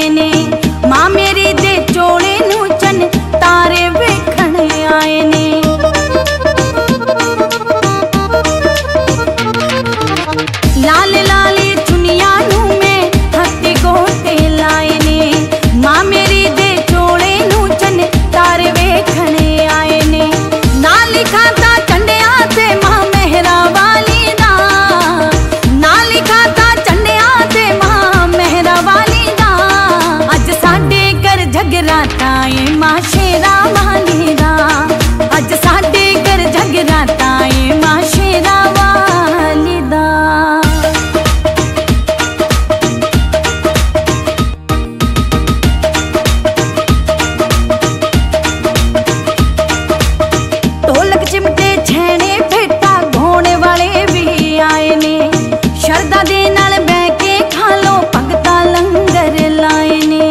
आए ने। मां मेरी दे चोले नू चन तारे वेखण आए ने। लाल लाल चुनिया नू मैं हत्ती गोटे लाए ने। मां मेरी दे चोले नू चन तारे वेखण आए ने। ना लिखा था चंडिया ते मां मेहरा वाली दा। ना लिखा था चंडिया ते मां मेहरा वाली दा। अज साडे घर जगराता है मां शेरा वाली दा। अज साडे घर जगराता है मां शेरा वाली दा। ढोलक चिमटे छैने भेटा घोड़े वाले भी आए ने। शरदा दे नाल बैठ के खा लो भगता लंगर लाए ने।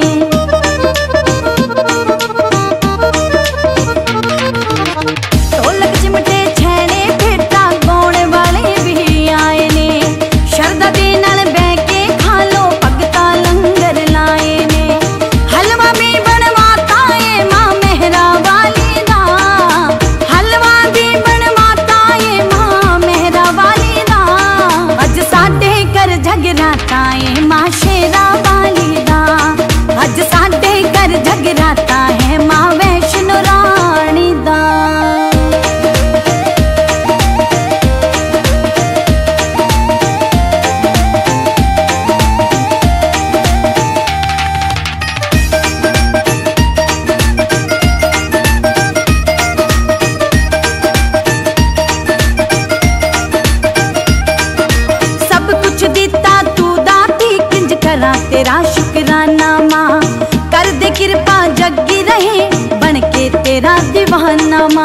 ढोलक चिमटे छैने भेटा घोड़े वाले भी आए ने। शरदा दे नाल बैठ के खा लो भगता लंगर लाए ने। हलवा भी बनवाता है मां मेहरा वाली दा। हलवा भी बनवाता है मां मेहरा वाली दा। अज साडे घर जगराता है मां शेरा वाली दा। अज साडे घर जगराता है मां वैष्णो रानी दा। सब कुछ दिता तू दाती किंज करा तेरा शुकराना मां। कर दे कृपा जगी रहे बन के तेरा दीवाना मां।